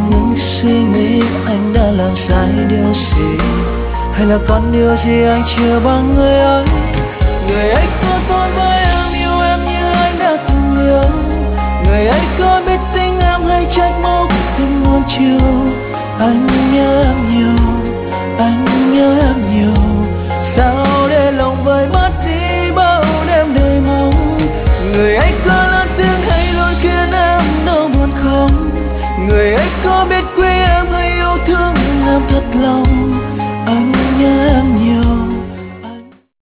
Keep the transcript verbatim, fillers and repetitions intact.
ngừng suy nghĩ anh đã làm sai điều gì, hay là còn điều gì anh chưa bằng người ấy. Người ấy có tốt với em, yêu em như anh đã từng yêu. Người ấy có biết tính em hay trách móc từng nuông chiều. Anh nhớ em nhiều,